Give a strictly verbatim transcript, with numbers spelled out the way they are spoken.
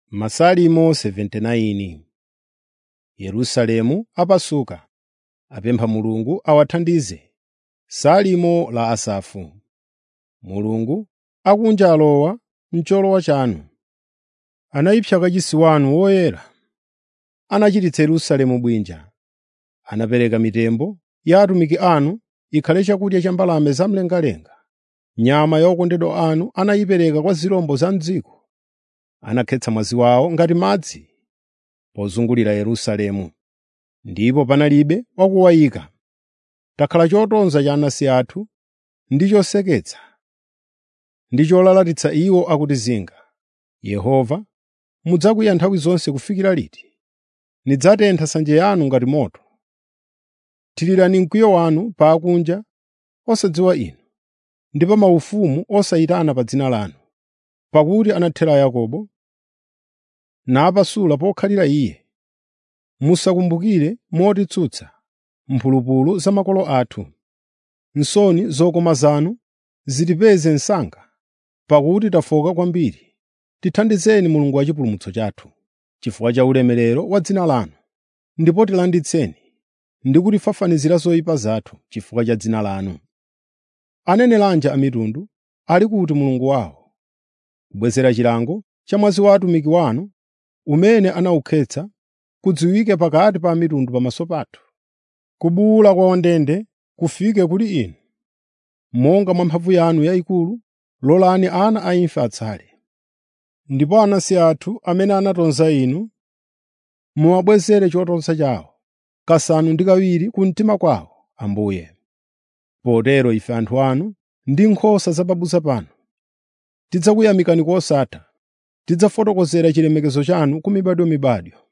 Masalimo sabenta na tisa. Yerusalemu apasuka, apempha Mulungu awathandize. Salimo la Asafu. Mulungu akunja alowa m'cholowa chanu. Anayipsa kachisi wanu woyera. Anachititsa Yerusalemu bwinja. Anapereka mitembo ya atumiki anu ikhale chakudya cha mbalame zamlengalenga. Nyama ya okondedwa anu anayipereka kwa zirombo za m'dziko. Anakhetsa mwazi wawo ngati madzi pozungulira Yerusalemu, ndipo panalibe wakuwayika. Takhala chotonza cha anansi athu ndi choseketsa ndi cholalatitsa iwo akutizinga. Yehova, mudzakwiya nthawi zonse kufikira liti? Nidzatentha nsanje yanu ngati moto. Thirirani mkwiyo wanu pa akunja osadziwa inu, ndi pa maufumu osayitana pa dzina lanu. Pakuti anathera Yakobo napasula pokhalira iye. Musakumbukire motitsutsa mphulupulu za makolo athu. Nsoni zokoma zanu zitipeze msanga, pakuti tafoka kwambiri. Tithandizeni Mulungu wa chipulumutso chathu, chifukwa cha ulemerero wa dzina lanu. Ndipo tilanditseni ndi kutifafanizira zoyipa zathu chifukwa cha dzina lanu. Aneneranji a mitundu ali kuti Mulungu wawo? Kubwezera chilango cha mwazi wa atumiki wanu, umene anawukhetsa, kudziwike pakati pa mitundu pamaso pathu. Kubuwula kwa ondende kufike kuli inu. Monga mwa mphamvu yanu yayikulu, lolani ana a imfa atsale. Ndipo anansi athu amene anatonza inu, muwabwezere chotonza chawo kasanu ndi kawiri ku mtima kwawo, Ambuye. Potero ife anthu anu ndi nkhosa za pabusa panu tidzakuyamikani kosatha. Tidzafotokozera chilemekezo chanu ku mibadomibado.